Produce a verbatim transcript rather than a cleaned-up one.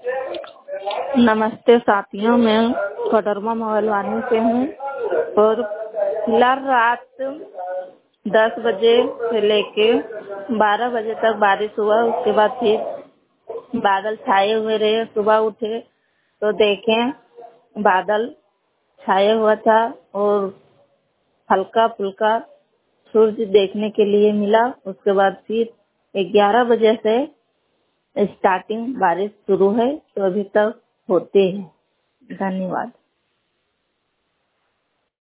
नमस्ते साथियों, मैं कोडरमा मोहलवानी से हूँ और फिलहाल रात दस बजे से लेके बारह बजे तक बारिश हुआ। उसके बाद फिर बादल छाए हुए रहे। सुबह उठे तो देखें बादल छाया हुआ था और हल्का फुल्का सूरज देखने के लिए मिला। उसके बाद फिर ग्यारह बजे से स्टार्टिंग बारिश शुरू है, तो अभी तक होते हैं। धन्यवाद।